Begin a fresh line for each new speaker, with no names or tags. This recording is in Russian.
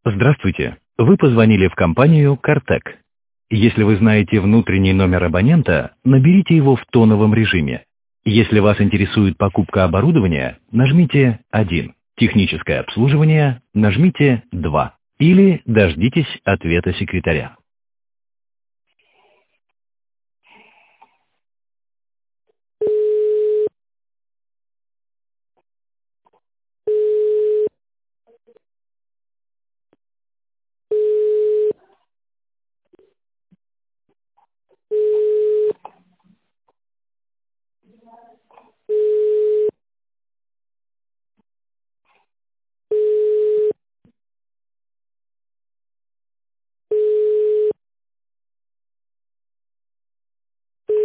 Здравствуйте. Вы позвонили в компанию «Картек». Если вы знаете внутренний номер абонента, наберите его в тоновом режиме. Если вас интересует покупка оборудования, нажмите 1. Техническое обслуживание, нажмите 2. Или дождитесь ответа секретаря.